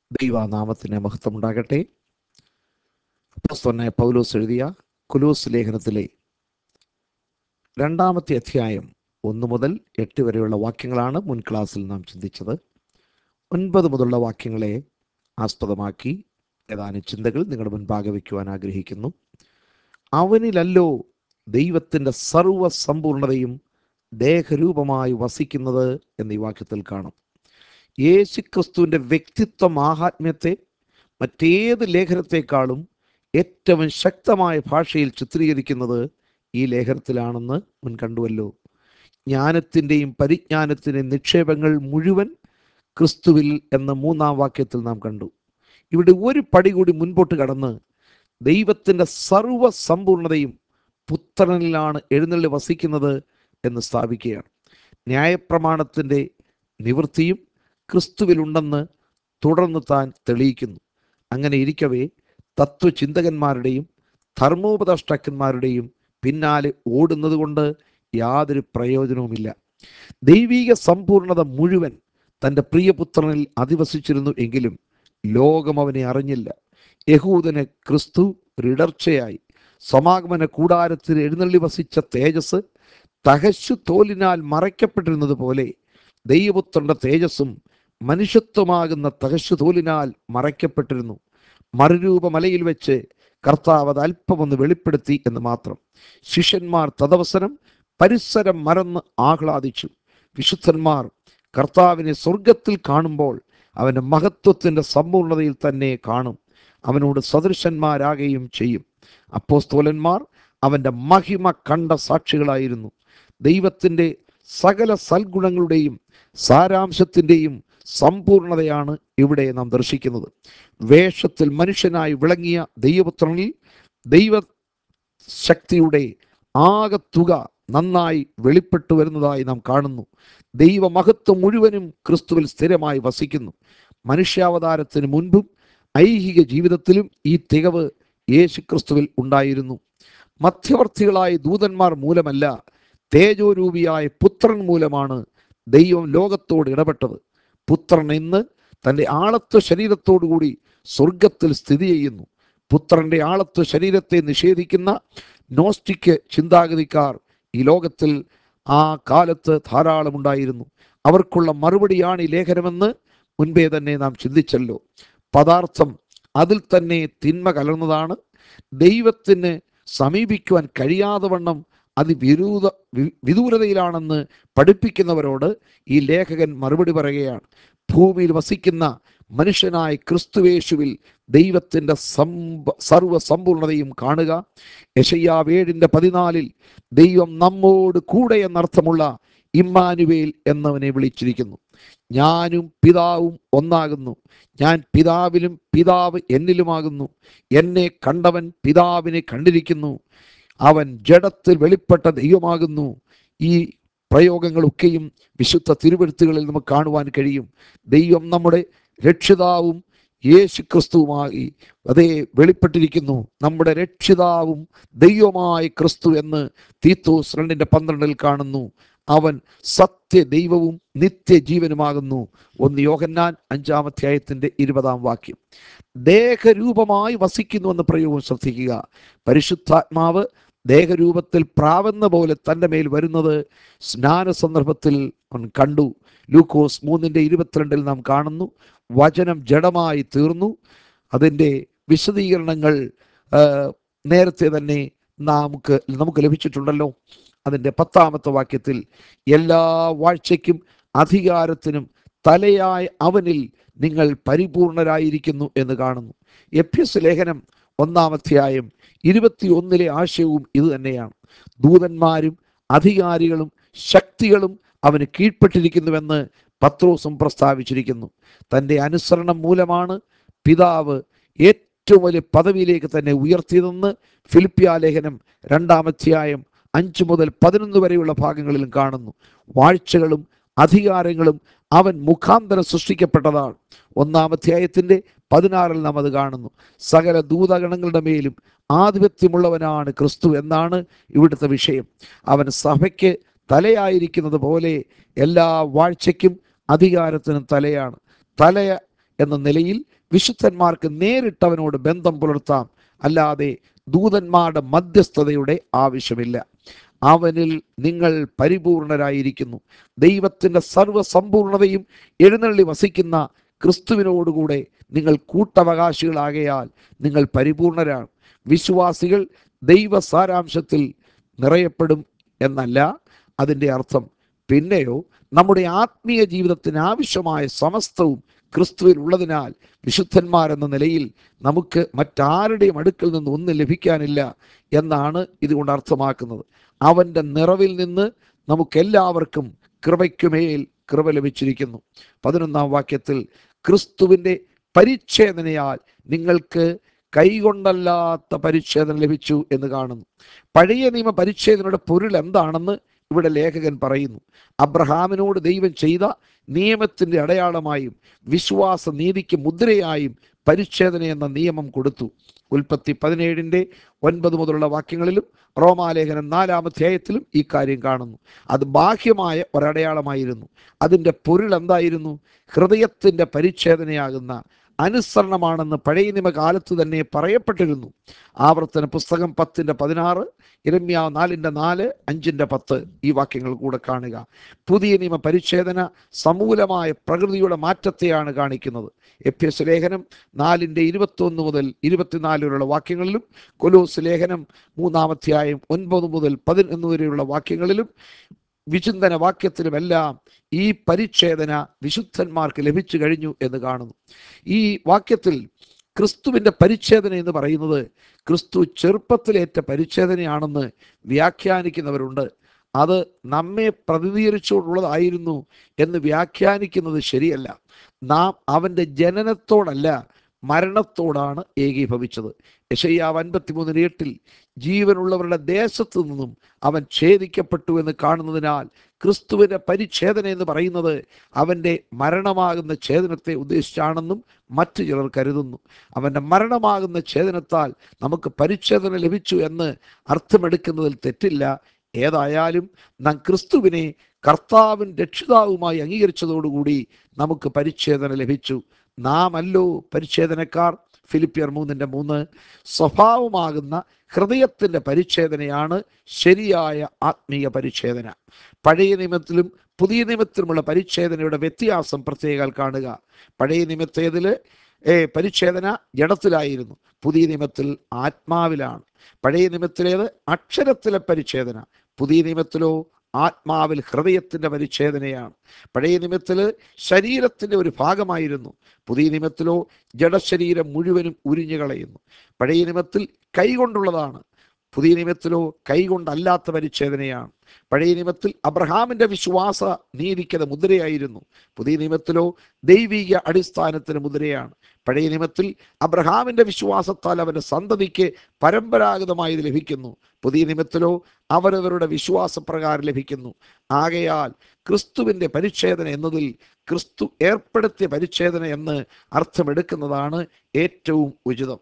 ദൈവനാമത്തിന് മഹത്വമുണ്ടാകട്ടെ. അപ്പോസ്തലനായ പൗലോസ് എഴുതിയ കൊലോസ് ലേഖനത്തിലെ 2-ാമത്തെ അധ്യായം 1 മുതൽ 8 വരെയുള്ള വാക്യങ്ങളാണ് മുൻ ക്ലാസ്സിൽ നാം ചിന്തിച്ചത്. 9 മുതലുള്ള വാക്യങ്ങളെ ആസ്പദമാക്കി ഏതാനും ചിന്തകൾ നിങ്ങളുടെ മുൻപാകെ വയ്ക്കുവാൻ ആഗ്രഹിക്കുന്നു. അവനിലല്ലോ ദൈവത്തിൻ്റെ സർവ്വസമ്പൂർണതയും ദേഹരൂപമായി വസിക്കുന്നത് എന്നീ വാക്യത്തിൽ കാണും. യേശുക്രിസ്തുവിൻ്റെ വ്യക്തിത്വ മാഹാത്മ്യത്തെ മറ്റേത് ലേഖനത്തെക്കാളും ഏറ്റവും ശക്തമായ ഭാഷയിൽ ചിത്രീകരിക്കുന്നത് ഈ ലേഖനത്തിലാണെന്ന് മുൻ കണ്ടുവല്ലോ. ജ്ഞാനത്തിൻ്റെയും പരിജ്ഞാനത്തിൻ്റെയും നിക്ഷേപങ്ങൾ മുഴുവൻ ക്രിസ്തുവിൽ എന്ന 3-ാം വാക്യത്തിൽ നാം കണ്ടു. ഇവിടെ ഒരു പടി കൂടി മുൻപോട്ട് കടന്ന് ദൈവത്തിൻ്റെ സർവ്വസമ്പൂർണതയും പുത്രനിലാണ് എഴുന്നള്ളി വസിക്കുന്നത് എന്ന് സ്ഥാപിക്കുകയാണ്. ന്യായപ്രമാണത്തിൻ്റെ നിവൃത്തിയും ക്രിസ്തുവിലുണ്ടെന്ന് തുടർന്ന് താൻ തെളിയിക്കുന്നു. അങ്ങനെ ഇരിക്കവേ തത്വചിന്തകന്മാരുടെയും ധർമ്മോപദേഷ്ടാക്കന്മാരുടെയും പിന്നാലെ ഓടുന്നത് കൊണ്ട് യാതൊരു പ്രയോജനവുമില്ല. ദൈവീക സമ്പൂർണത മുഴുവൻ തൻ്റെ പ്രിയപുത്രനിൽ അധിവസിച്ചിരുന്നു എങ്കിലും ലോകം അവനെ അറിഞ്ഞില്ല. യഹൂദന് ക്രിസ്തു ഒരിടർച്ചയായി. സമാഗമന കൂടാരത്തിൽ എഴുന്നള്ളി വസിച്ച തേജസ് തഹശു തോലിനാൽ മറയ്ക്കപ്പെട്ടിരുന്നത് പോലെ ദൈവപുത്രന്റെ തേജസ്സും മനുഷ്യത്വമാകുന്ന തഹശു തോലിനാൽ മറയ്ക്കപ്പെട്ടിരുന്നു. മറുരൂപമലയിൽ വെച്ച് കർത്താവ് അത് അല്പമൊന്ന് വെളിപ്പെടുത്തി എന്ന് മാത്രം. ശിഷ്യന്മാർ തദവസരം പരിസരം മറന്ന് ആഹ്ലാദിച്ചു. വിശുദ്ധന്മാർ കർത്താവിനെ സ്വർഗത്തിൽ കാണുമ്പോൾ അവൻ്റെ മഹത്വത്തിൻ്റെ സമ്പൂർണതയിൽ തന്നെ കാണും. അവനോട് സദൃശന്മാരാകുകയും ചെയ്യും. അപ്പോസ്തലന്മാർ അവൻ്റെ മഹിമ കണ്ട സാക്ഷികളായിരുന്നു. ദൈവത്തിൻ്റെ സകല സൽഗുണങ്ങളുടെയും സാരാംശത്തിൻ്റെയും സമ്പൂർണതയാണ് ഇവിടെ നാം ദർശിക്കുന്നത്. വേഷത്തിൽ മനുഷ്യനായി വിളങ്ങിയ ദൈവപുത്രനിൽ ദൈവശക്തിയുടെ ആകത്തുക നന്നായി വെളിപ്പെട്ടു വരുന്നതായി നാം കാണുന്നു. ദൈവമഹത്വം മുഴുവനും ക്രിസ്തുവിൽ സ്ഥിരമായി വസിക്കുന്നു. മനുഷ്യാവതാരത്തിന് മുൻപും ഐഹിക ജീവിതത്തിലും ഈ തികവ് യേശു ക്രിസ്തുവിൽ ഉണ്ടായിരുന്നു. മധ്യവർത്തികളായ ദൂതന്മാർ മൂലമല്ല, തേജോരൂപിയായ പുത്രൻ മൂലമാണ് ദൈവം ലോകത്തോട് ഇടപെട്ടത്. പുത്രൻ ഇന്ന് തൻ്റെ ആളത്വ ശരീരത്തോടുകൂടി സ്വർഗത്തിൽ സ്ഥിതി ചെയ്യുന്നു. പുത്രൻ്റെ ആളത്വ ശരീരത്തെ നിഷേധിക്കുന്ന നോസ്റ്റിക് ചിന്താഗതിക്കാർ ഈ ലോകത്തിൽ ആ കാലത്ത് ധാരാളമുണ്ടായിരുന്നു. അവർക്കുള്ള മറുപടിയാണ് ഈ ലേഖനമെന്ന് മുൻപേ തന്നെ നാം ചിന്തിച്ചല്ലോ. പദാർത്ഥം അതിൽ തന്നെ തിന്മ കലർന്നതാണ്. ദൈവത്തിന് സമീപിക്കുവാൻ കഴിയാതെ വണ്ണം വിദൂരതയിലാണെന്ന് പഠിപ്പിക്കുന്നവരോട് ഈ ലേഖകൻ മറുപടി പറയുകയാണ്. ഭൂമിയിൽ വസിക്കുന്ന മനുഷ്യനായ ക്രിസ്തുവേശുവിൽ ദൈവത്തിൻ്റെ സർവ്വസമ്പൂർണതയും കാണുക. യെശയ്യാവ് 7:14 ദൈവം നമ്മോട് കൂടെ എന്നർത്ഥമുള്ള ഇമ്മാനുവേൽ എന്നവനെ വിളിച്ചിരിക്കുന്നു. ഞാനും പിതാവും ഒന്നാകുന്നു. ഞാൻ പിതാവിലും പിതാവ് എന്നിലുമാകുന്നു. എന്നെ കണ്ടവൻ പിതാവിനെ കണ്ടിരിക്കുന്നു. അവൻ ജഡത്തിൽ വെളിപ്പെട്ട ദൈവമാകുന്നു. ഈ പ്രയോഗങ്ങളൊക്കെയും വിശുദ്ധ തിരുവെഴുത്തുകളിൽ നമുക്ക് കാണുവാൻ കഴിയും. ദൈവം നമ്മുടെ രക്ഷിതാവും യേശു ക്രിസ്തുവുമായി അതേ വെളിപ്പെട്ടിരിക്കുന്നു. നമ്മുടെ രക്ഷിതാവും ദൈവമായ ക്രിസ്തു എന്ന് തീത്തോസ് 2:12 കാണുന്നു. അവൻ സത്യ ദൈവവും നിത്യജീവനുമാകുന്നു. 1 യോഹന്നാൻ 5-ാം അധ്യായത്തിൻ്റെ 20-ാം വാക്യം. ദേഹരൂപമായി വസിക്കുന്നു എന്ന പ്രയോഗം ശ്രദ്ധിക്കുക. പരിശുദ്ധാത്മാവ് ദേഹരൂപത്തിൽ പ്രാവുന്ന പോലെ തൻ്റെ മേൽ വരുന്നത് സ്നാന സന്ദർഭത്തിൽ കണ്ടു. ലൂക്കോസ് 3:22 നാം കാണുന്നു. വചനം ജഡമായി തീർന്നു. അതിൻ്റെ വിശദീകരണങ്ങൾ നേരത്തെ തന്നെ നമുക്ക് ലഭിച്ചിട്ടുണ്ടല്ലോ. അതിൻ്റെ 10-ാമത്തെ വാക്യത്തിൽ എല്ലാ വാഴ്ചയ്ക്കും അധികാരത്തിനും തലയായ അവനിൽ നിങ്ങൾ പരിപൂർണരായിരിക്കുന്നു എന്ന് കാണുന്നു. എഫെസ്യ ലേഖനം 1-ാം അധ്യായം 21 ആശയവും ഇത് തന്നെയാണ്. ദൂതന്മാരും അധികാരികളും ശക്തികളും അവന് കീഴ്പ്പെട്ടിരിക്കുന്നുവെന്ന് പത്രോസും പ്രസ്താവിച്ചിരിക്കുന്നു. തൻ്റെ അനുസരണം മൂലമാണ് പിതാവ് ഏറ്റവും വലിയ പദവിയിലേക്ക് തന്നെ ഉയർത്തിയതെന്ന് ഫിലിപ്പിയ ലേഖനം 2-ാം അധ്യായം 5 മുതൽ 11 വരെയുള്ള ഭാഗങ്ങളിലും കാണുന്നു. വാഴ്ചകളും അധികാരങ്ങളും അവൻ മുഖാന്തരം സൃഷ്ടിക്കപ്പെട്ടതാണ്. 1-ാം അധ്യായത്തിൻ്റെ 16 നാം അത് കാണുന്നു. സകല ദൂതഗണങ്ങളുടെ മേലും ആധിപത്യമുള്ളവനാണ് ക്രിസ്തു എന്നാണ് ഇവിടുത്തെ വിഷയം. അവൻ സഭയ്ക്ക് തലയായിരിക്കുന്നത് പോലെ എല്ലാ വാഴ്ചയ്ക്കും അധികാരത്തിനും തലയാണ്. തല എന്ന നിലയിൽ വിശുദ്ധന്മാർക്ക് നേരിട്ടവനോട് ബന്ധം പുലർത്താം, അല്ലാതെ ദൂതന്മാരുടെ മധ്യസ്ഥതയുടെ ആവശ്യമില്ല. അവനിൽ നിങ്ങൾ പരിപൂർണരായിരിക്കുന്നു. ദൈവത്തിൻ്റെ സർവ്വസമ്പൂർണതയും എഴുന്നള്ളി വസിക്കുന്ന ക്രിസ്തുവിനോടുകൂടെ നിങ്ങൾ കൂട്ടവകാശികളാകയാൽ നിങ്ങൾ പരിപൂർണരാണ്. വിശ്വാസികൾ ദൈവ സാരാംശത്തിൽ നിറയപ്പെടും എന്നല്ല അതിൻ്റെ അർത്ഥം. പിന്നെയോ നമ്മുടെ ആത്മീയ ജീവിതത്തിന് ആവശ്യമായ സമസ്തവും ക്രിസ്തുവിൽ ഉള്ളതിനാൽ വിശുദ്ധന്മാരെന്ന നിലയിൽ നമുക്ക് മറ്റാരുടെയും അടുക്കൽ നിന്ന് ഒന്നും ലഭിക്കാനില്ല എന്നാണ് ഇതുകൊണ്ട് അർത്ഥമാക്കുന്നത്. അവൻ്റെ നിറവിൽ നിന്ന് നമുക്കെല്ലാവർക്കും കൃപയ്ക്കുമേൽ കൃപ ലഭിച്ചിരിക്കുന്നു. 11-ാം വാക്യത്തിൽ ക്രിസ്തുവിൻ്റെ പരിച്ഛേദനയാൽ നിങ്ങൾക്ക് കൈകൊണ്ടല്ലാത്ത പരിച്ഛേദന ലഭിച്ചു എന്ന് കാണുന്നു. പഴയ നിയമ പരിച്ഛേദനയുടെ പൊരുൾ എന്താണെന്ന് ഇവിടെ ലേഖകൻ പറയുന്നു. അബ്രഹാമിനോട് ദൈവം ചെയ്ത നിയമത്തിൻ്റെ അടയാളമായും വിശ്വാസ നീതിക്ക് മുദ്രയായും പരിച്ഛേദന എന്ന നിയമം കൊടുത്തു. ഉൽപ്പത്തി 17-9 മുതലുള്ള വാക്യങ്ങളിലും റോമാലേഖനം 4-ാം അധ്യായത്തിലും ഈ കാര്യം കാണുന്നു. അത് ബാഹ്യമായ ഒരടയാളമായിരുന്നു. അതിൻ്റെ പൊരുൾ എന്തായിരുന്നു? ഹൃദയത്തിൻ്റെ പരിച്ഛേദനയാകുന്ന അനുസരണമാണെന്ന് പഴയ നിയമകാലത്ത് തന്നെ പറയപ്പെട്ടിരുന്നു. ആവർത്തന പുസ്തകം 10-16, യിരെമ്യാവ് 4-4, 5-10 ഈ വാക്യങ്ങൾ കൂടെ കാണുക. പുതിയ നിയമ പരിച്ഛേദന സമൂലമായ പ്രകൃതിയുടെ മാറ്റത്തെയാണ് കാണിക്കുന്നത്. എഫേസ്യ ലേഖനം 4-21 മുതൽ 24 വരെയുള്ള വാക്യങ്ങളിലും കൊലോസ് ലേഖനം 3-ാം അധ്യായം 9 മുതൽ 11 വരെയുള്ള വാക്യങ്ങളിലും വിചിന്തന വാക്യത്തിലുമെല്ലാം ഈ പരിച്ഛേദന വിശുദ്ധന്മാർക്ക് ലഭിച്ചു കഴിഞ്ഞു എന്ന് കാണുന്നു. ഈ വാക്യത്തിൽ ക്രിസ്തുവിൻ്റെ പരിച്ഛേദന എന്ന് പറയുന്നത് ക്രിസ്തു ചെറുപ്പത്തിലേറ്റ പരിച്ഛേദനയാണെന്ന് വ്യാഖ്യാനിക്കുന്നവരുണ്ട്. അത് നമ്മെ പ്രതിനിധീകരിച്ചുകൊണ്ടുള്ളതായിരുന്നു എന്ന് വ്യാഖ്യാനിക്കുന്നത് ശരിയല്ല. നാം അവൻ്റെ ജനനത്തോടല്ല, മരണത്തോടാണ് ഏകീഭവിച്ചത്. യെശയ്യാവ് 53:8 ജീവനുള്ളവരുടെ ദേശത്തു നിന്നും അവൻ ഛേദിക്കപ്പെട്ടു എന്ന് കാണുന്നതിനാൽ ക്രിസ്തുവിൻ്റെ പരിച്ഛേദന എന്ന് പറയുന്നത് അവൻ്റെ മരണമാകുന്ന ഛേദനത്തെ ഉദ്ദേശിച്ചാണെന്നും മറ്റു ചിലർ കരുതുന്നു. അവൻ്റെ മരണമാകുന്ന ഛേദനത്താൽ നമുക്ക് പരിച്ഛേദന ലഭിച്ചു എന്ന് അർത്ഥമെടുക്കുന്നതിൽ തെറ്റില്ല. ഏതായാലും നാം ക്രിസ്തുവിനെ കർത്താവും രക്ഷിതാവുമായി അംഗീകരിച്ചതോടുകൂടി നമുക്ക് പരിച്ഛേദന ലഭിച്ചു. നാം അല്ലോ പരിച്ഛേദനക്കാർ. ഫിലിപ്പിയർ 3:3. സ്വഭാവമാകുന്ന ഹൃദയത്തിൻ്റെ പരിച്ഛേദനയാണ് ശരിയായ ആത്മീയ പരിച്ഛേദന. പഴയ നിയമത്തിലും പുതിയ നിയമത്തിലുമുള്ള പരിച്ഛേദനയുടെ വ്യത്യാസം പ്രത്യേകം കാണുക. പഴയ നിയമത്തേതിൽ പരിച്ഛേദന ജഡത്തിലായിരുന്നു, പുതിയ നിയമത്തിൽ ആത്മാവിലാണ്. പഴയ നിയമത്തിലേത് അക്ഷരത്തിലെ പരിച്ഛേദന, പുതിയ നിയമത്തിലോ ആത്മാവിൽ ഹൃദയത്തിൻ്റെ പരിച്ഛേദനയാണ്. പഴയ നിയമത്തിൽ ശരീരത്തിൻ്റെ ഒരു ഭാഗമായിരുന്നു, പുതിയ നിയമത്തിലോ ജഡശരീരം മുഴുവനും ഉരിഞ്ഞു കളയുന്നു. പഴയ നിയമത്തിൽ കൈകൊണ്ടുള്ളതാണ്, പുതിയ നിയമത്തിലോ കൈകൊണ്ടല്ലാത്ത പരിച്ഛേദനയാണ്. പഴയ നിയമത്തിൽ അബ്രഹാമിൻ്റെ വിശ്വാസ നീതിക്കത് മുദ്രയായിരുന്നു, പുതിയ നിയമത്തിലോ ദൈവിക അടിസ്ഥാനത്തിന് മുദ്രയാണ്. പഴയ നിയമത്തിൽ അബ്രഹാമിൻ്റെ വിശ്വാസത്താൽ അവൻ്റെ സന്തതിക്ക് പരമ്പരാഗതമായി ഇത് ലഭിക്കുന്നു, പുതിയ നിയമത്തിലോ അവരവരുടെ വിശ്വാസപ്രകാരം ലഭിക്കുന്നു. ആകയാൽ ക്രിസ്തുവിൻ്റെ പരിച്ഛേദന എന്നതിൽ ക്രിസ്തു ഏർപ്പെടുത്തിയ പരിച്ഛേദന എന്ന് അർത്ഥമെടുക്കുന്നതാണ് ഏറ്റവും ഉചിതം.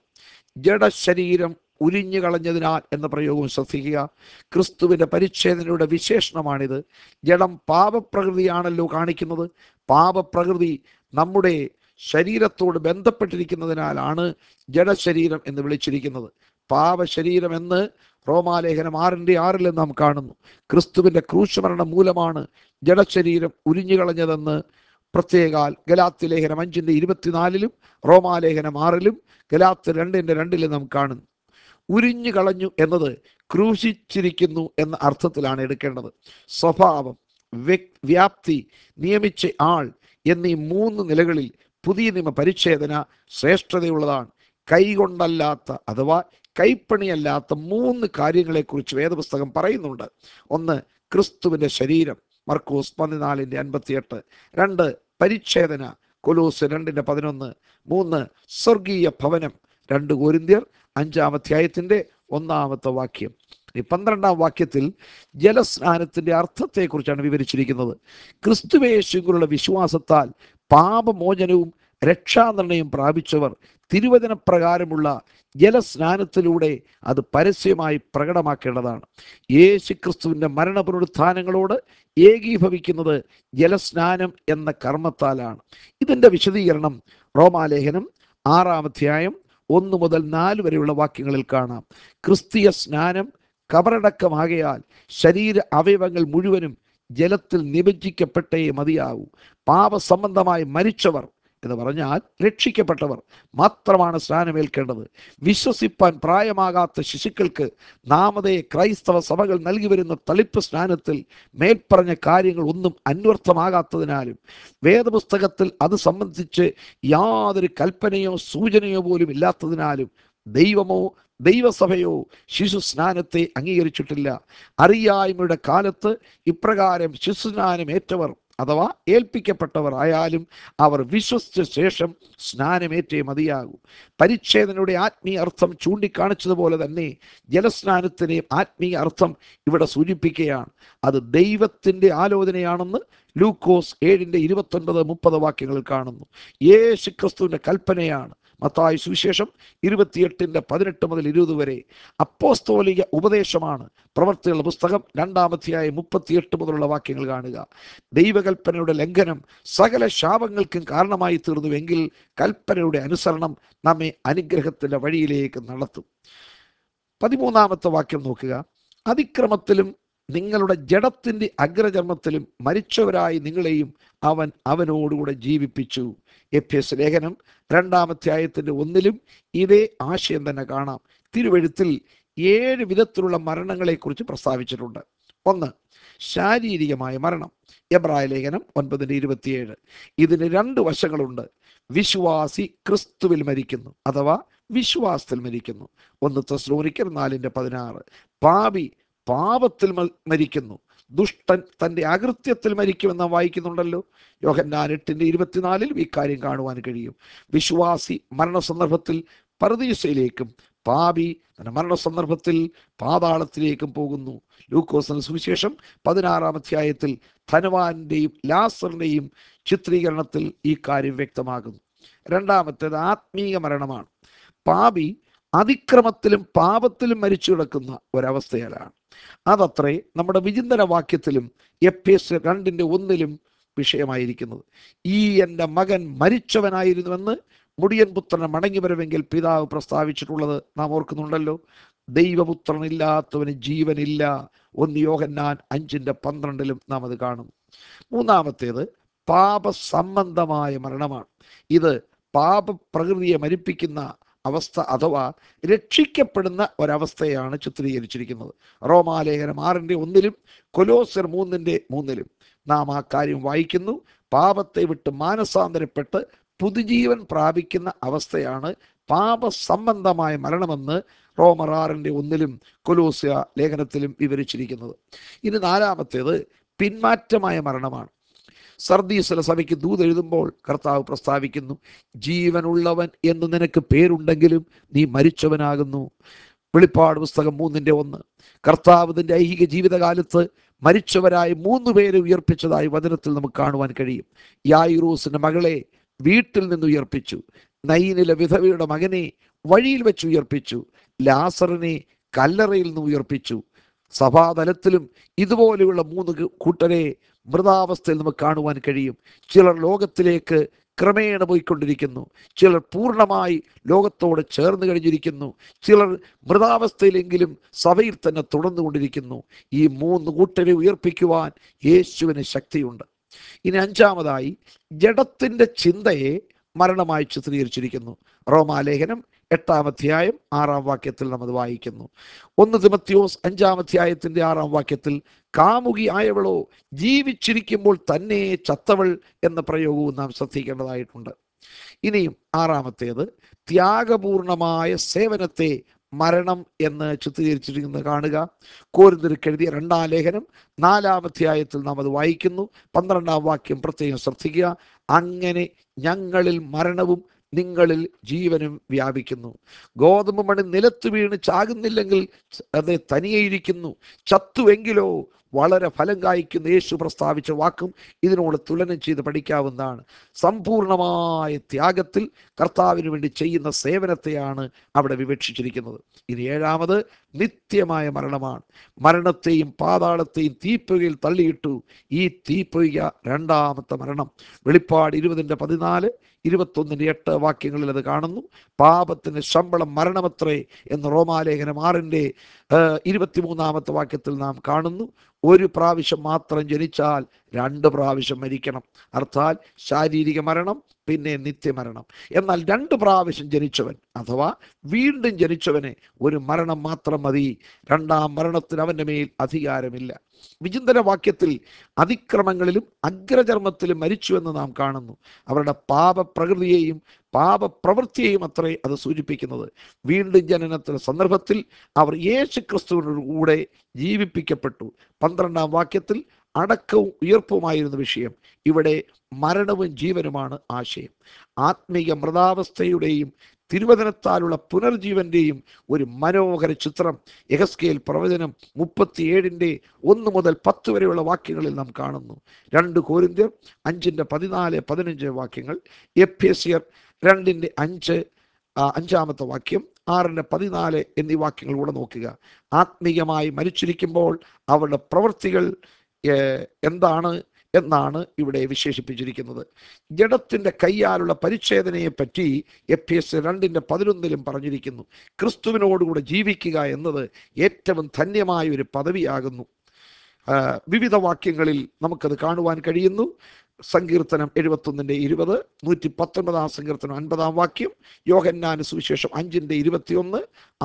ജഡശരീരം ഉരിഞ്ഞു കളഞ്ഞതിനാൽ എന്ന പ്രയോഗം ശ്രദ്ധിക്കുക. ക്രിസ്തുവിൻ്റെ പരിച്ഛേദനയുടെ വിശേഷണമാണിത്. ജഡം പാപപ്രകൃതിയാണല്ലോ കാണിക്കുന്നത്. പാപപ്രകൃതി നമ്മുടെ ശരീരത്തോട് ബന്ധപ്പെട്ടിരിക്കുന്നതിനാലാണ് ജഡശരീരം എന്ന് വിളിച്ചിരിക്കുന്നത്. പാപശരീരം എന്ന് റോമാലേഖനം 6:6 നാം കാണുന്നു. ക്രിസ്തുവിൻ്റെ ക്രൂശമരണം മൂലമാണ് ജഡശരീരം ഉരിഞ്ഞു കളഞ്ഞതെന്ന് പ്രത്യേകാൽ ഗലാത്യ ലേഖനം 5:24 റോമാലേഖനം 6 ഗലാത്യ 2:2 നാം കാണുന്നു. ഉരിഞ്ഞു കളഞ്ഞു എന്നത് ക്രൂശിച്ചിരിക്കുന്നു എന്ന അർത്ഥത്തിലാണ് എടുക്കേണ്ടത്. സ്വഭാവം, വ്യാപ്തി, നിയമിച്ച ആൾ എന്നീ 3 നിലകളിൽ പുതിയ നിയമ പരിച്ഛേദന ശ്രേഷ്ഠതയുള്ളതാണ്. കൈകൊണ്ടല്ലാത്ത അഥവാ കൈപ്പണിയല്ലാത്ത 3 കാര്യങ്ങളെക്കുറിച്ച് വേദപുസ്തകം പറയുന്നുണ്ട്. 1, ക്രിസ്തുവിൻ്റെ ശരീരം, മർക്കോസ് 14:58. 2, പരിച്ഛേദന, കൊലോസ് 2:11. 3, സ്വർഗീയ ഭവനം, 2 കൊരിന്ത്യർ 5-ാം അധ്യായത്തിൻ്റെ 1-ാമത്തെ വാക്യം. ഈ 12-ാം വാക്യത്തിൽ ജലസ്നാനത്തിൻ്റെ അർത്ഥത്തെക്കുറിച്ചാണ് വിവരിച്ചിരിക്കുന്നത്. ക്രിസ്തുവേശുവിലുള്ള വിശ്വാസത്താൽ പാപമോചനവും രക്ഷാനിർണയം പ്രാപിച്ചവർ തിരുവചനപ്രകാരമുള്ള ജലസ്നാനത്തിലൂടെ അത് പരസ്യമായി പ്രകടമാക്കേണ്ടതാണ്. യേശു ക്രിസ്തുവിൻ്റെ മരണപുനരുത്ഥാനങ്ങളോട് ഏകീഭവിക്കുന്നത് ജലസ്നാനം എന്ന കർമ്മത്താലാണ്. ഇതിൻ്റെ വിശദീകരണം റോമാലേഖനം 6-ാം അധ്യായം 1 മുതൽ 4 വരെയുള്ള വാക്യങ്ങളിൽ കാണാം. ക്രിസ്തീയ സ്നാനം കബറടക്കമാകയാൽ ശരീര അവയവങ്ങൾ മുഴുവനും ജലത്തിൽ നിമജ്ജിക്കപ്പെട്ടേ മതിയാവൂ. പാപസംബന്ധമായി മരിച്ചവർ എന്ന് പറഞ്ഞാൽ രക്ഷിക്കപ്പെട്ടവർ മാത്രമാണ് സ്നാനമേൽക്കേണ്ടത്. വിശ്വസിപ്പാൻ പ്രായമാകാത്ത ശിശുക്കൾക്ക് നാമതേ ക്രൈസ്തവ സഭകൾ നൽകി വരുന്ന തളിപ്പ് സ്നാനത്തിൽ മേൽപ്പറഞ്ഞ കാര്യങ്ങൾ ഒന്നും അന്വർത്ഥമാകാത്തതിനാലും വേദപുസ്തകത്തിൽ അത് സംബന്ധിച്ച് യാതൊരു കൽപ്പനയോ സൂചനയോ പോലും ഇല്ലാത്തതിനാലും ദൈവമോ ദൈവസഭയോ ശിശു സ്നാനത്തെ അംഗീകരിച്ചിട്ടില്ല. അറിയായ്മയുടെ കാലത്ത് ഇപ്രകാരം ശിശുസ്നാനം ഏറ്റവർ അഥവാ ഏൽപ്പിക്കപ്പെട്ടവർ ആയാലും അവർ വിശ്വസിച്ച ശേഷം സ്നാനമേറ്റേ മതിയാകൂ. പരിച്ഛേദനയുടെ ആത്മീയ അർത്ഥം ചൂണ്ടിക്കാണിച്ചതുപോലെ തന്നെ ജലസ്നാനത്തിനെയും ആത്മീയ അർത്ഥം ഇവിടെ സൂചിപ്പിക്കുകയാണ്. അത് ദൈവത്തിൻ്റെ ആലോചനയാണെന്ന് ലൂക്കോസ് 7:29-30 വാക്യങ്ങളിൽ കാണുന്നു. യേശു ക്രിസ്തുവിൻ്റെ കൽപ്പനയാണ്. മത്തായി സുവിശേഷം 28:18 മുതൽ 20 വരെ. അപ്പോസ്തോലിക ഉപദേശമാണ്. പ്രവൃത്തികളുടെ പുസ്തകം 2-ാം അധ്യായം 38 മുതലുള്ള വാക്യങ്ങൾ കാണുക. ദൈവകൽപ്പനയുടെ ലംഘനം സകല ശാപങ്ങൾക്കും കാരണമായി തീർന്നുവെങ്കിൽ കൽപ്പനയുടെ അനുസരണം നമ്മെ അനുഗ്രഹത്തിൻ്റെ വഴിയിലേക്ക് നടത്തും. 13-ാമത്തെ വാക്യം നോക്കുക. അതിക്രമത്തിലും നിങ്ങളുടെ ജഡത്തിൻ്റെ അഗ്രചർമ്മത്തിലും മരിച്ചവരായി നിങ്ങളെയും അവൻ അവനോടുകൂടെ ജീവിപ്പിച്ചു. എഫേസ്യ ലേഖനം 2-ാം അധ്യായത്തിൻ്റെ 1-ലും ഇതേ ആശയം തന്നെ കാണാം. തിരുവെഴുത്തിൽ 7 വിധത്തിലുള്ള മരണങ്ങളെക്കുറിച്ച് പ്രസ്താവിച്ചിട്ടുണ്ട്. 1. ശാരീരികമായ മരണം. എബ്രായ ലേഖനം 9:27. ഇതിന് 2 വശങ്ങളുണ്ട്. വിശ്വാസി ക്രിസ്തുവിൽ മരിക്കുന്നു അഥവാ വിശ്വാസത്തിൽ മരിക്കുന്നു. 1 തെസ്സലോനിക്കർ 4:16. പാപി പാപത്തിൽ മരിക്കുന്നു. ദുഷ്ടൻ തൻ്റെ അകൃത്യത്തിൽ മരിക്കുമെന്ന് വായിക്കുന്നുണ്ടല്ലോ. യോഹന്നാൻ 8:24 ഈ കാര്യം കാണുവാൻ കഴിയും. വിശ്വാസി മരണസന്ദർഭത്തിൽ പരദീസയിലേക്കും പാപി തന്റെ മരണസന്ദർഭത്തിൽ പാതാളത്തിലേക്കും പോകുന്നു. ലൂക്കോസിന്റെ സുവിശേഷം 16-ാം അധ്യായത്തിൽ ധനവാന്റെയും ലാസറിന്റെയും ചിത്രീകരണത്തിൽ ഈ കാര്യം വ്യക്തമാകുന്നു. 2-ാമത്തേത് ആത്മീയ മരണമാണ്. പാപി അതിക്രമത്തിലും പാപത്തിലും മരിച്ചു കിടക്കുന്ന ഒരവസ്ഥയിലാണ്. അതത്രേ നമ്മുടെ വിചിന്തന വാക്യത്തിലും എഫേസ്യർ 2:1 വിഷയമായിരിക്കുന്നത്. ഈ എൻ്റെ മകൻ മരിച്ചവനായിരുന്നുവെന്ന് മുടിയൻ പുത്രനെ മടങ്ങി വരവെങ്കിൽ പിതാവ് പ്രസ്താവിച്ചിട്ടുള്ളത് നാം ഓർക്കുന്നുണ്ടല്ലോ. ദൈവപുത്രനില്ലാത്തവന് ജീവനില്ല. 1 യോഹന്നാൻ 5:12 നാം അത് കാണും. 3-ാമത്തേത് പാപസംബന്ധമായ മരണമാണ്. ഇത് പാപപ്രകൃതിയെ മരിപ്പിക്കുന്ന അവസ്ഥ അഥവാ രക്ഷിക്കപ്പെടുന്ന ഒരവസ്ഥയാണ് ചിത്രീകരിച്ചിരിക്കുന്നത്. റോമാലേഖനം 6:1-ലും കൊലോസ്യർ 3:3 നാം ആ കാര്യം വായിക്കുന്നു. പാപത്തെ വിട്ട് മാനസാന്തരപ്പെട്ട് പുതുജീവൻ പ്രാപിക്കുന്ന അവസ്ഥയാണ് പാപസംബന്ധമായ മരണമെന്ന് റോമർ 6:1-ലും കൊലോസ്യ ലേഖനത്തിലും വിവരിച്ചിരിക്കുന്നത്. ഇനി 4-ാമത്തേത് പിന്മാറ്റമായ മരണമാണ്. സർദീസിലെ സഭയ്ക്ക് ദൂതെഴുതുമ്പോൾ കർത്താവ് പ്രസ്താവിക്കുന്നു, ജീവനുള്ളവൻ എന്ന് നിനക്ക് പേരുണ്ടെങ്കിലും നീ മരിച്ചവനാകുന്നു. വെളിപ്പാട് പുസ്തകം 3:1. കർത്താവ് തൻ്റെ ഐഹിക ജീവിതകാലത്ത് മരിച്ചവരായി 3 പേരെ ഉയർപ്പിച്ചതായി വചനത്തിൽ നമുക്ക് കാണുവാൻ കഴിയും. യായിറൂസിന്റെ മകളെ വീട്ടിൽ നിന്ന് ഉയർപ്പിച്ചു. നയീനിലെ വിധവയുടെ മകനെ വഴിയിൽ വെച്ച് ഉയർപ്പിച്ചു. ലാസറിനെ കല്ലറയിൽ നിന്ന് ഉയർപ്പിച്ചു. സഭാതലത്തിലും ഇതുപോലെയുള്ള 3 കൂട്ടരെ മൃതാവസ്ഥയിൽ നമുക്ക് കാണുവാൻ കഴിയും. ചിലർ ലോകത്തിലേക്ക് ക്രമേണ പോയിക്കൊണ്ടിരിക്കുന്നു. ചിലർ പൂർണ്ണമായി ലോകത്തോട് ചേർന്ന് കഴിഞ്ഞിരിക്കുന്നു. ചിലർ മൃതാവസ്ഥയിലെങ്കിലും സഭയിൽ തന്നെ തുടർന്നുകൊണ്ടിരിക്കുന്നു. ഈ 3 കൂട്ടരെ ഉയർപ്പിക്കുവാൻ യേശുവിന് ശക്തിയുണ്ട്. ഇനി 5-ാമതായി ജഡത്തിൻ്റെ ചിന്തയെ മരണമായി ചിത്രീകരിച്ചിരിക്കുന്നു. റോമാലേഖനം 8-ാം അധ്യായം 6-ാം വാക്യത്തിൽ നാം അത് വായിക്കുന്നു. 1 തിമോഥെയോസ് 5-ാം അധ്യായത്തിൻ്റെ 6-ാം വാക്യത്തിൽ കാമുകി ആയവളോ ജീവിച്ചിരിക്കുമ്പോൾ തന്നെ ചത്തവൾ എന്ന പ്രയോഗവും നാം ശ്രദ്ധിക്കേണ്ടതായിട്ടുണ്ട്. ഇനിയും 6-ാമത്തേത് ത്യാഗപൂർണമായ സേവനത്തെ മരണം എന്ന് ചിത്രീകരിച്ചിരിക്കുന്നത് കാണുക. കൊരിന്ത്യർക്ക് എഴുതിയ 2-ാം ലേഖനം 4-ാം അധ്യായത്തിൽ നാം അത് വായിക്കുന്നു. 12-ാം വാക്യം പ്രത്യേകം ശ്രദ്ധിക്കുക. അങ്ങനെ ഞങ്ങളിൽ മരണവും നിങ്ങളിൽ ജീവനും വ്യാപിക്കുന്നു. ഗോതമ്പ് മണി നിലത്ത് വീണ് ചാകുന്നില്ലെങ്കിൽ അത് തനിയെ ഇരിക്കുന്നു, ചത്തുവെങ്കിലോ വളരെ ഫലം കായ്ക്കുന്ന യേശു പ്രസ്താവിച്ച വാക്കും ഇതിനോട് തുലനം ചെയ്ത് പഠിക്കാവുന്നതാണ്. സമ്പൂർണമായ ത്യാഗത്തിൽ കർത്താവിന് വേണ്ടി ചെയ്യുന്ന സേവനത്തെയാണ് അവിടെ വിവക്ഷിച്ചിരിക്കുന്നത്. ഇനി ഏഴാമത് നിത്യമായ മരണമാണ്. മരണത്തെയും പാതാളത്തെയും തീപ്പൊയ്കയിൽ തള്ളിയിട്ടു. ഈ തീപ്പൊയ്ക രണ്ടാമത്തെ മരണം. വെളിപ്പാട് 20:14, 21:8 വാക്യങ്ങളിൽ അത് കാണുന്നു. പാപത്തിന് ശമ്പളം മരണമത്രേ എന്ന് റോമാലേഖനം 6:23 വാക്യത്തിൽ നാം കാണുന്നു. ഒരു പ്രാവശ്യം മാത്രം ജനിച്ചാൽ 2 പ്രാവശ്യം മരിക്കണം. അർത്ഥാൽ ശാരീരിക മരണം, പിന്നെ നിത്യമരണം. എന്നാൽ 2 പ്രാവശ്യം ജനിച്ചവൻ അഥവാ വീണ്ടും ജനിച്ചവന് ഒരു മരണം മാത്രം മതി. രണ്ടാം മരണത്തിന് അവന്റെ മേൽ അധികാരമില്ല. വിചിന്തന വാക്യത്തിൽ അതിക്രമങ്ങളിലും അഗ്രചർമ്മത്തിലും മരിച്ചുവെന്ന് നാം കാണുന്നു. അവരുടെ പാപപ്രകൃതിയെയും പാപപ്രവൃത്തിയെയും അത്രേ അത് സൂചിപ്പിക്കുന്നത്. വീണ്ടും ജനനത്തിന്റെ സന്ദർഭത്തിൽ അവർ യേശു ക്രിസ്തുവിനോട് കൂടെ ജീവിപ്പിക്കപ്പെട്ടു. 12 വാക്യത്തിൽ അടക്കവും ഉയർപ്പുമായിരുന്ന വിഷയം. ഇവിടെ മരണവും ജീവനുമാണ് ആശയം. ആത്മീയ മൃതാവസ്ഥയുടെയും തിരുവചനത്താലുള്ള പുനർജീവന്റെയും ഒരു മനോഹര ചിത്രം യെഹെസ്കേൽ പ്രവചനം 37:1 മുതൽ 10 വരെയുള്ള വാക്യങ്ങളിൽ നാം കാണുന്നു. 2 കൊരിന്ത്യർ 5:14-15 വാക്യങ്ങൾ, എഫേസ്യർ 2:5 5 വാക്യം, 6:14 എന്നീ വാക്യങ്ങൾ കൂടെ നോക്കുക. ആത്മീയമായി മരിച്ചിരിക്കുമ്പോൾ അവരുടെ പ്രവൃത്തികൾ എന്താണ് എന്നാണ് ഇവിടെ വിശേഷിപ്പിച്ചിരിക്കുന്നത്. ജഡത്തിന്റെ കയ്യാലുള്ള പരിച്ഛേദനയെ പറ്റി എഫേസ്യർ 2:11 പറഞ്ഞിരിക്കുന്നു. ക്രിസ്തുവിനോടുകൂടെ ജീവിക്കുക എന്നത് ഏറ്റവും ധന്യമായ ഒരു പദവിയാകുന്നു. വിവിധ വാക്യങ്ങളിൽ നമുക്കത് കാണുവാൻ കഴിയുന്നു. സങ്കീർത്തനം 71:20, 119 സങ്കീർത്തനം 50 വാക്യം, യോഹന്നാന് സുവിശേഷം 5:21,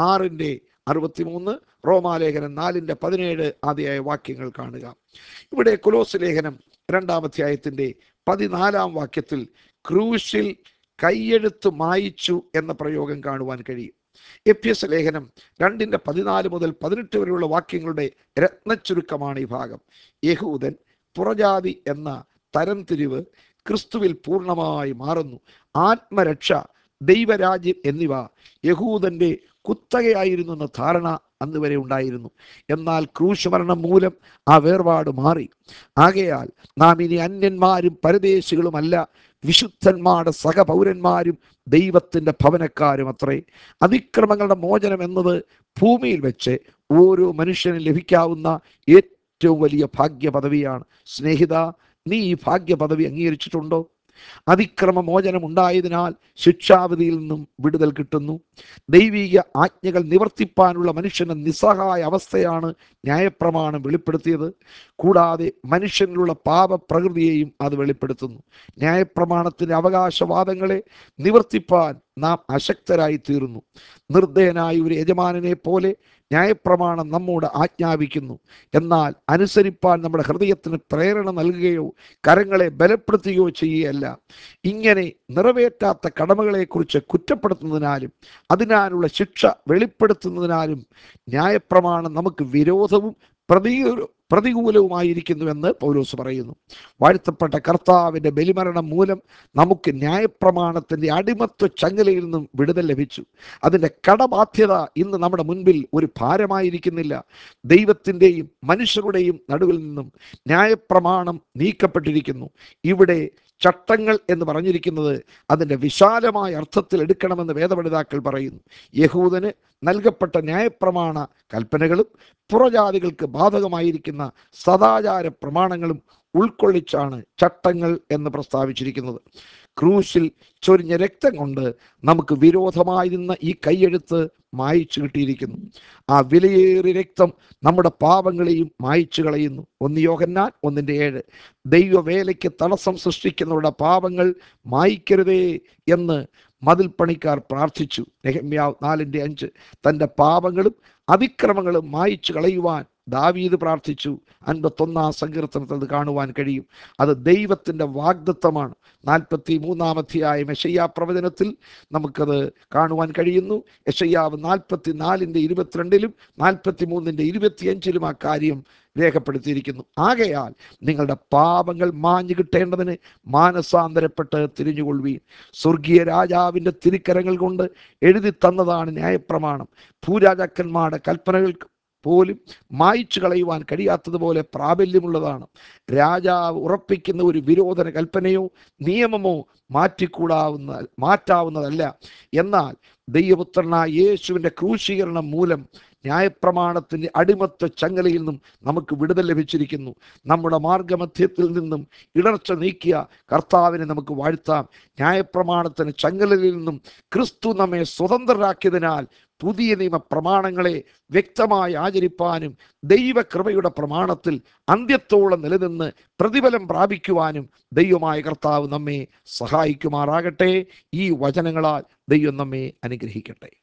6:63, റോമാലേഖനം 4:17 ആദ്യമായ വാക്യങ്ങൾ കാണുക. ഇവിടെ കൊലോസ് ലേഖനം 2 അധ്യായത്തിന്റെ 14 വാക്യത്തിൽ ക്രൂശിൽ കൈയെഴുത്ത് മായിച്ചു എന്ന പ്രയോഗം കാണുവാൻ കഴിയും. എഫേസ്യ ലേഖനം 2:14 മുതൽ 18 വരെയുള്ള വാക്യങ്ങളുടെ രത്നച്ചുരുക്കമാണ് ഈ ഭാഗം. യഹൂദൻ, പുറജാതി എന്ന തരംതിരിവ് ക്രിസ്തുവിൽ പൂർണ്ണമായി മാറുന്നു. ആത്മരക്ഷ, ദൈവരാജ്യം എന്നിവ യഹൂദന്റെ കുത്തകയായിരുന്നു എന്ന ധാരണ അന്ന് വരെ ഉണ്ടായിരുന്നു. എന്നാൽ ക്രൂശ് മരണം മൂലം ആ വേർപാട് മാറി. ആകയാൽ നാം ഇനി അന്യന്മാരും പരദേശികളുമല്ല, വിശുദ്ധന്മാരുടെ സഹപൗരന്മാരും ദൈവത്തിന്റെ ഭവനക്കാരും അത്രേ. അതിക്രമങ്ങളുടെ മോചനം എന്നത് ഭൂമിയിൽ വെച്ച് ഓരോ മനുഷ്യനും ലഭിക്കാവുന്ന ഏറ്റവും വലിയ ഭാഗ്യ പദവിയാണ്. സ്നേഹിത, നീ ഈ ഭാഗ്യ പദവി അംഗീകരിച്ചിട്ടുണ്ടോ? അതിക്രമ മോചനം ഉണ്ടായതിനാൽ ശിക്ഷാവിധിയിൽ നിന്നും വിടുതൽ കിട്ടുന്നു. ദൈവിക ആജ്ഞകൾ നിവർത്തിപ്പാനുള്ള മനുഷ്യന്റെ നിസ്സഹായ അവസ്ഥയാണ് ന്യായപ്രമാണം വെളിപ്പെടുത്തിയത്. കൂടാതെ മനുഷ്യനിലുള്ള പാപപ്രകൃതിയെയും അത് വെളിപ്പെടുത്തുന്നു. ന്യായപ്രമാണത്തിന്റെ അവകാശവാദങ്ങളെ നിവർത്തിപ്പാൻ നാം അശക്തരായി തീർന്നു. നിർദ്ദയനായ ഒരു യജമാനനെ പോലെ ന്യായപ്രമാണം നമ്മോട് ആജ്ഞാപിക്കുന്നു. എന്നാൽ അനുസരിപ്പാൻ നമ്മുടെ ഹൃദയത്തിന് പ്രേരണ നൽകുകയോ കരങ്ങളെ ബലപ്പെടുത്തുകയോ ചെയ്യുകയല്ല. ഇങ്ങനെ നിറവേറ്റാത്ത കടമകളെക്കുറിച്ച് കുറ്റപ്പെടുത്തുന്നതിനാലും അതിനാലുള്ള ശിക്ഷ വെളിപ്പെടുത്തുന്നതിനാലും ന്യായപ്രമാണം നമുക്ക് വിരോധവും പ്രതികൂലവുമായിരിക്കുന്നുവെന്ന് പൗലോസ് പറയുന്നു. വാഴ്ത്തപ്പെട്ട കർത്താവിൻ്റെ ബലിമരണം മൂലം നമുക്ക് ന്യായപ്രമാണത്തിൻ്റെ അടിമത്വ ചങ്ങലയിൽ നിന്നും വിടുതൽ ലഭിച്ചു. അതിൻ്റെ കടബാധ്യത ഇന്ന് നമ്മുടെ മുൻപിൽ ഒരു ഭാരമായിരിക്കുന്നില്ല. ദൈവത്തിൻ്റെയും മനുഷ്യരുടെയും നടുവിൽ നിന്നും ന്യായപ്രമാണം നീക്കപ്പെട്ടിരിക്കുന്നു. ഇവിടെ ചട്ടങ്ങൾ എന്ന് പറഞ്ഞിരിക്കുന്നത് അതിൻ്റെ വിശാലമായ അർത്ഥത്തിൽ എടുക്കണമെന്ന് വേദപണ്ഡിതാക്കൾ പറയുന്നു. യഹൂദന് നൽകപ്പെട്ട ന്യായപ്രമാണ കൽപ്പനകളും പുറജാതികൾക്ക് ബാധകമായിരിക്കുന്ന സദാചാര പ്രമാണങ്ങളും ഉൾക്കൊള്ളിച്ചാണ് ചട്ടങ്ങൾ എന്ന് പ്രസ്താവിച്ചിരിക്കുന്നത്. ക്രൂശിൽ ചൊരിഞ്ഞ രക്തം കൊണ്ട് നമുക്ക് വിരോധമായിരുന്ന ഈ കൈയെഴുത്ത് മായിച്ചു കിട്ടിയിരിക്കുന്നു. ആ വിലയേറിയ രക്തം നമ്മുടെ പാപങ്ങളെയും മായിച്ചു കളയുന്നു. 1 യോഹന്നാൻ 1:7. ദൈവവേലയ്ക്ക് തടസ്സം സൃഷ്ടിക്കുന്നവരുടെ പാപങ്ങൾ മായിക്കരുതേ എന്ന് മതിൽ പണിക്കാർ പ്രാർത്ഥിച്ചു. നെഹെമ്യാവ് 4:5. തൻ്റെ പാപങ്ങളും അതിക്രമങ്ങളും മായിച്ചു കളയുവാൻ ദാവീദ് പ്രാർത്ഥിച്ചു. 51 സങ്കീർത്തനത്തിൽ അത് കാണുവാൻ കഴിയും. അത് ദൈവത്തിൻ്റെ വാഗ്ദത്തമാണ്. 43 അധ്യായം യെശയ്യാ പ്രവചനത്തിൽ നമുക്കത് കാണുവാൻ കഴിയുന്നു. യെശയ്യാവ് 44:22 43:25 ആ കാര്യം രേഖപ്പെടുത്തിയിരിക്കുന്നു. ആകയാൽ നിങ്ങളുടെ പാപങ്ങൾ മാഞ്ഞു കിട്ടേണ്ടതിന് മാനസാന്തരപ്പെട്ട് തിരിഞ്ഞുകൊള്ളുവീൻ. സ്വർഗീയ രാജാവിൻ്റെ തിരുക്കരങ്ങൾ കൊണ്ട് എഴുതി തന്നതാണ് ന്യായപ്രമാണം. ഭൂരാജാക്കന്മാരുടെ കൽപ്പനകൾക്ക് പോലും മായ്ച്ചു കളയുവാൻ കഴിയാത്തതുപോലെ പ്രാബല്യമുള്ളതാണ്. രാജാവ് ഉറപ്പിക്കുന്ന ഒരു വിരോധന കൽപ്പനയോ നിയമമോ മാറ്റാവുന്നതല്ല. എന്നാൽ ദൈവപുത്രനായ യേശുവിൻ്റെ ക്രൂശീകരണം മൂലം ന്യായപ്രമാണത്തിൻ്റെ അടിമത്ത ചങ്ങലയിൽ നിന്നും നമുക്ക് വിടുതൽ ലഭിച്ചിരിക്കുന്നു. നമ്മുടെ മാർഗമധ്യത്തിൽ നിന്നും ഇടർച്ച നീക്കിയ കർത്താവിനെ നമുക്ക് വാഴ്ത്താം. ന്യായപ്രമാണത്തിന് ചങ്ങലയിൽ നിന്നും ക്രിസ്തു നമ്മെ സ്വതന്ത്രരാക്കിയതിനാൽ പുതിയ നിയമ പ്രമാണങ്ങളെ വ്യക്തമായി ആചരിപ്പാനും ദൈവകൃപയുടെ പ്രമാണത്തിൽ അന്ത്യത്തോളം നിലനിന്ന് പ്രതിഫലം പ്രാപിക്കുവാനും ദൈവമായ കർത്താവ് നമ്മെ സഹായിക്കുമാറാകട്ടെ. ഈ വചനങ്ങളാൽ ദൈവം നമ്മെ അനുഗ്രഹിക്കട്ടെ.